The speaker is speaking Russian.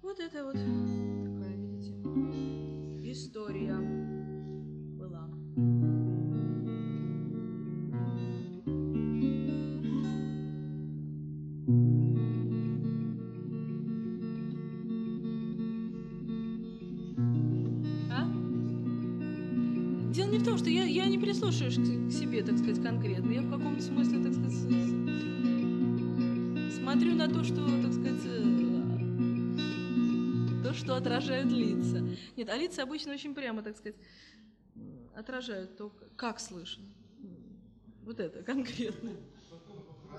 Вот это вот такая, видите, история была. А? Дело не в том, что я не прислушиваюсь к себе, так сказать, конкретно. Я в каком-то смысле, так сказать, смотрю на то, что, так сказать, то, что отражают лица. Нет, а лица обычно очень прямо, так сказать, отражают то, как слышно. Вот это конкретно.